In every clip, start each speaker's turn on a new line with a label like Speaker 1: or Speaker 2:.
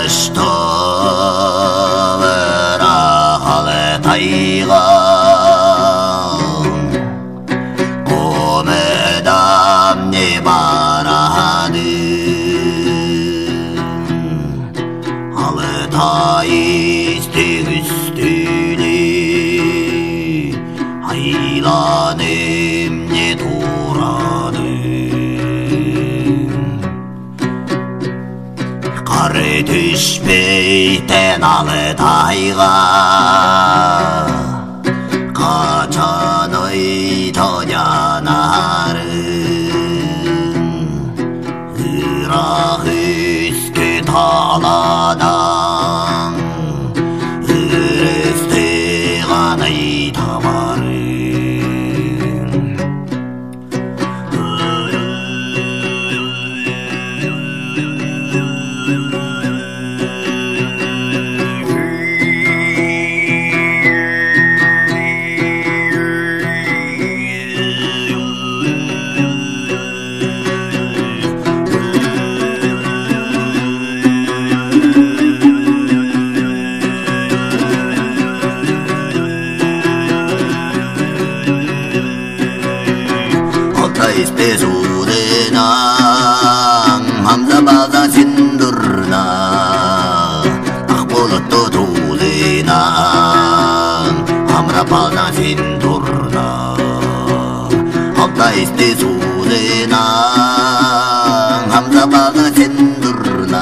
Speaker 1: что верахале тайга омедам не барады алетаисти үстүне айланым не турады қары түшпейтін алетайға қачан тоянарын ырақ үске таладан үресте ғана табарын Pesudena hamza baza sindurna akbolot tulina hamra baza sindurna hamza pesudena hamza baza sindurna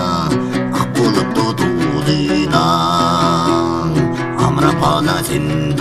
Speaker 1: akbolot tulina hamra baza sindurna